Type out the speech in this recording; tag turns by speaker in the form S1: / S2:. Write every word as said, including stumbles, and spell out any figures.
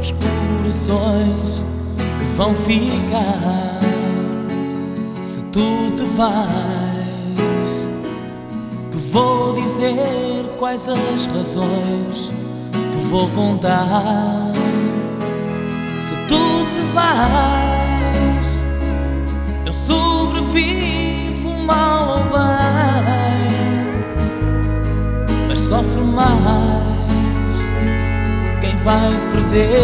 S1: os corações que vão ficar se tu te vais. Que vou dizer quais as razões que vou contar se tu te vais. Eu sobrevivo mal ou bem, mas sofre mais quem vai perder.